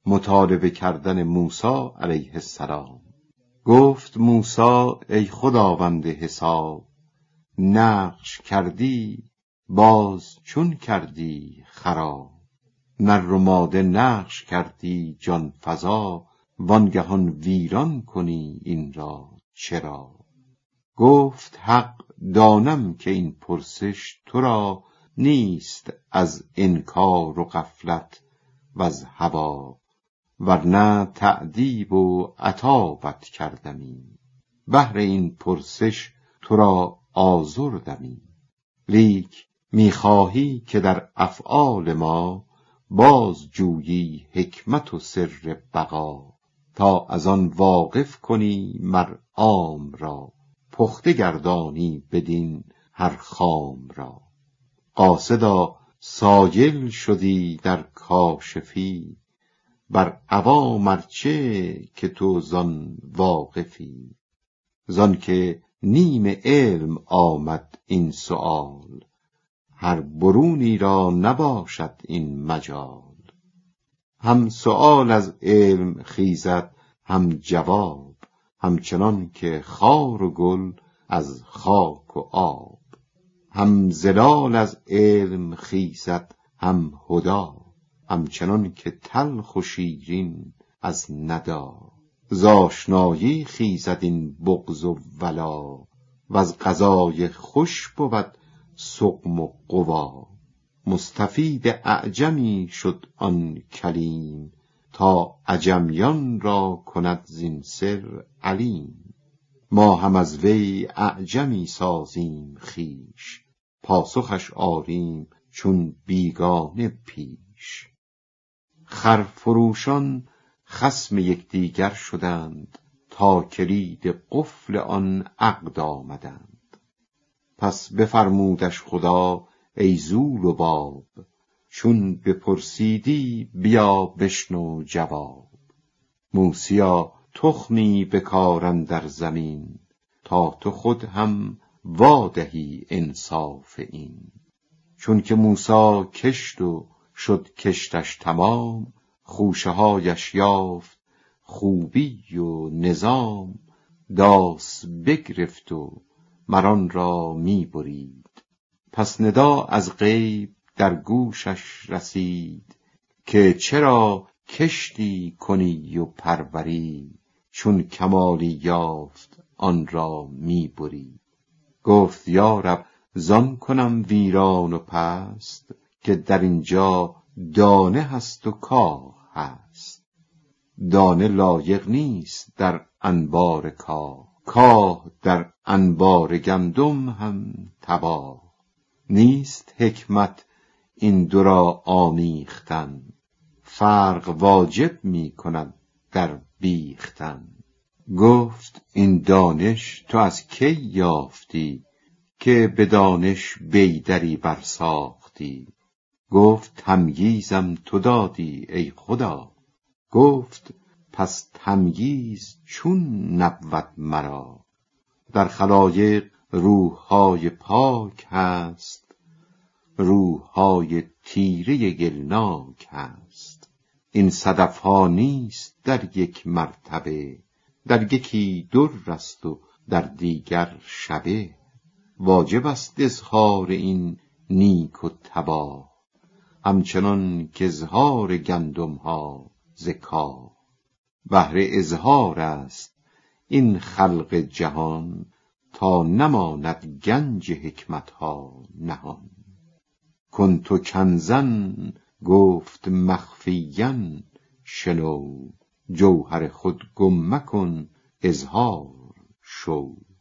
مطالبه کردن موسی علیه السلام. گفت موسی ای خداوند حساب، نقش کردی باز چون کردی خراب. نر و ماده نقش کردی جان فزا، وانگهان ویران کنی این را چرا؟ گفت حق دانم که این پرسش تو را نیست از انکار و غفلت و از هوا، ورنه تأدیب و عتابت کردمی، بهر این پرسش تو را آزردمی. لیک میخواهی که در افعال ما باز جویی حکمت و سر بقا، تا از آن واقف کنی مر عام را، پخته گردانی بدین هر خام را. قاصدا سایل شدی در کاشفی، بر عوام ارچه که تو زان واقفی. زان که نیم علم آمد این سؤال، هر برونی را نباشد این مجال. هم سؤال از علم خیزد هم جواب، همچنان که خار و گل از خاک و آب. هم زلال از علم خیزد هم هدا، همچنان که تلخ و شیرین از ندا. ز آشنایی خیزد این بغض و ولا، وز غذای خوش بود سقم و قوا. مستفید اعجمی شد آن کلیم، تا عجمیان را کند زین سر علیم. ما هم از وی اعجمی سازیم خویش، پاسخش آریم چون بیگانه پیش. خرفروشان خصم یکدیگر شدند، تا کلید قفل آن عقد آمدند. پس بفرمودش خدا ای ذو لباب، چون بپرسیدی بیا بشنو جواب. موسیا تخمی بکار اندر زمین، تا تو خود هم وادهی انصاف این. چون که موسی کشت و شد کشتش تمام، خوشه هایش یافت خوبی و نظام. داس بگرفت و مران را می برید، پس ندا از غیب در گوشش رسید. که چرا کشتی کنی و پروری، چون کمالی یافت آن را می بری. گفت یا رب زان کنم ویران و پست، که در اینجا دانه هست و کاه هست. دانه لایق نیست در انبار کاه، کاه در انبار گندم هم تباه. نیست حکمت این دو را آمیختن، فرق واجب می کند در بیختن. گفت این دانش تو از کی یافتی، که به دانش بیدری برساختی. گفت تمییزم تو دادی ای خدا. گفت پس تمییز چون نبود مرا. در خلایق روح‌های پاک هست، روح‌های تیره گلناک هست. این صدف‌ها نیست در یک مرتبه، در یکی در است و در دیگر شبه. واجب است اظهار این نیک و تباه، همچنان که اظهار گندم‌ها ز کاه. بهر اظهار است این خلق جهان، تا نماند گنج حکمت‌ها نهان. کنت کنزا گفت مخفیاً شنو، جوهر خود گم مکن اظهار شو.